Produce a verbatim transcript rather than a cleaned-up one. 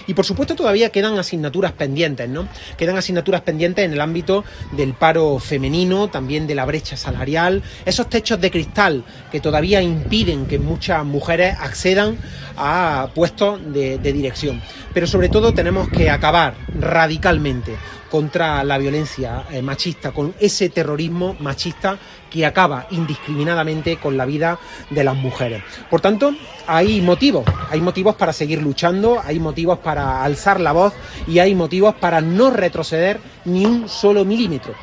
Y por supuesto todavía quedan asignaturas pendientes, ¿no? Quedan asignaturas pendientes en el ámbito del paro femenino, también de la brecha salarial, esos techos de cristal que todavía impiden que muchas mujeres accedan a puestos de, de dirección. Pero sobre todo tenemos que acabar radicalmente contra la violencia eh, machista, con ese terrorismo machista que acaba indiscriminadamente con la vida de las mujeres. Por tanto, hay motivos, hay motivos para seguir luchando, hay motivos para alzar la voz y hay motivos para no retroceder ni un solo milímetro.